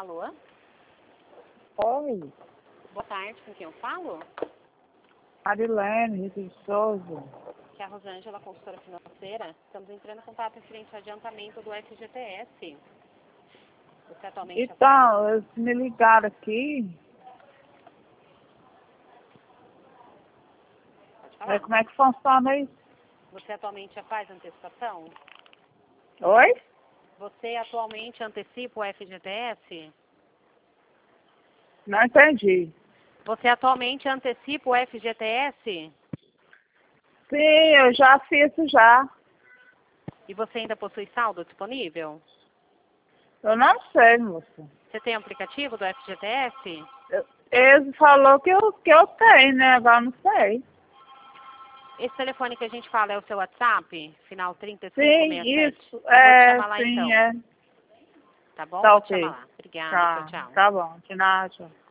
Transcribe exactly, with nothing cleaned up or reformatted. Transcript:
Alô? Oi, Boa tarde, com quem eu falo? Marilene, Rita de Souza. Que é a Rosângela, consultora financeira. Estamos entrando em contato referente ao adiantamento do F G T S. Você atualmente já faz? Então, eles me ligaram aqui, Pode é, falar. como é que funciona isso? Você atualmente já faz antecipação? Oi? Você atualmente antecipa o F G T S? Não entendi. Você atualmente antecipa o F G T S? Sim, eu já fiz isso já. E você ainda possui saldo disponível? Eu não sei, moça. Você tem aplicativo do F G T S? Eu- Eles falaram que eu, que eu tenho, né? Agora eu não sei. Esse telefone que a gente fala é o seu WhatsApp? Final trinta e cinco Sim, sessenta e sete? isso. Eu vou te É, chamar lá sim, então. é. Tá bom? Tá Vou te chamar ok. lá. Obrigada. Tchau, Tá, tchau. tá bom. De nada.